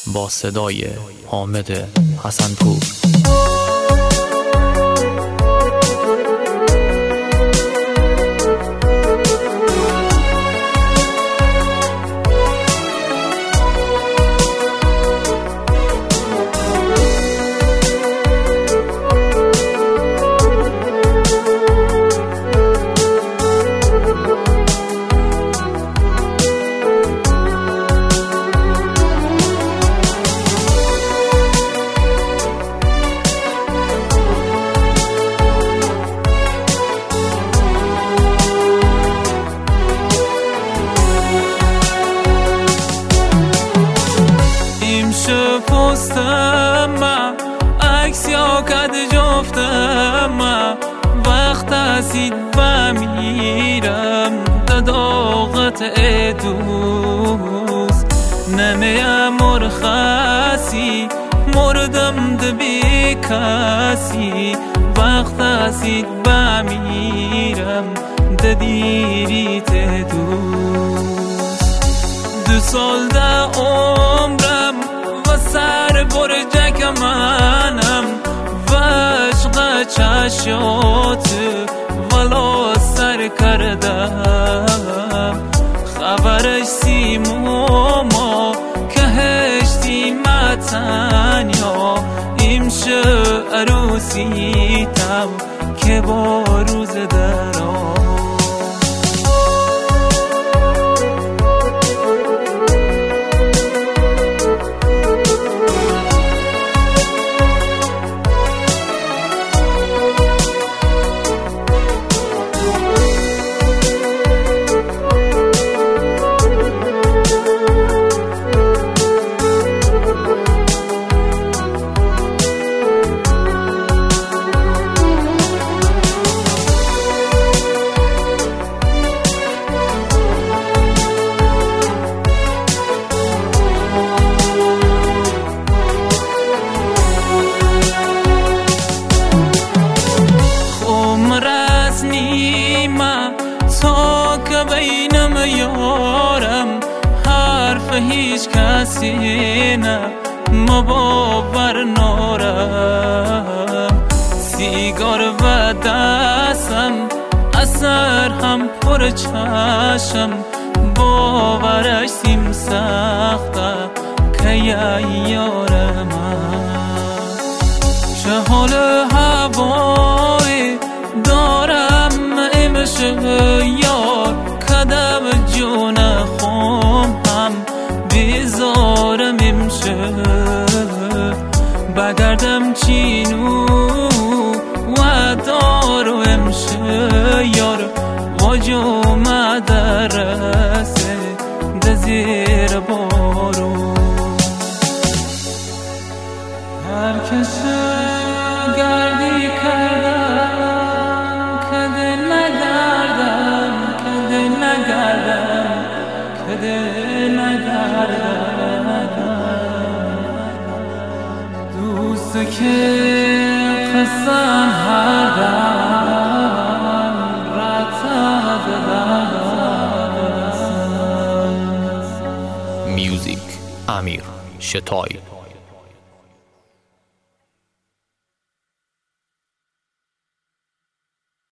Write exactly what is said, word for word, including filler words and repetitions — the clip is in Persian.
با صدای حامد حسنپور. پستم عکس یا کد جفتم وقت هستید بمیرم داداغت دوست نمیم مرخصی مردم دبی کسی وقت هستید بمیرم ددیریت دوست دو سال ده عمرم سر برجک منم و عشق چشات ولا سر کردم خبرش سیموما که هشتی متن یا ایمشه عروسیتم که با روز درام تا که بینم یارم حرف هیچ کسی نه ما باور نارم سیگار و دستم اثر هم پر چشم باورش سیم سخته که یارم چه حال هوای دارم یار کدم جون خم هم بیزارم امشه بگردم چینو و دارو امشه یار واجو مدرسه دزیر بارو هر کسی گردی کردم دوست که قسم هر دم رتب میوزیک امیر شتای.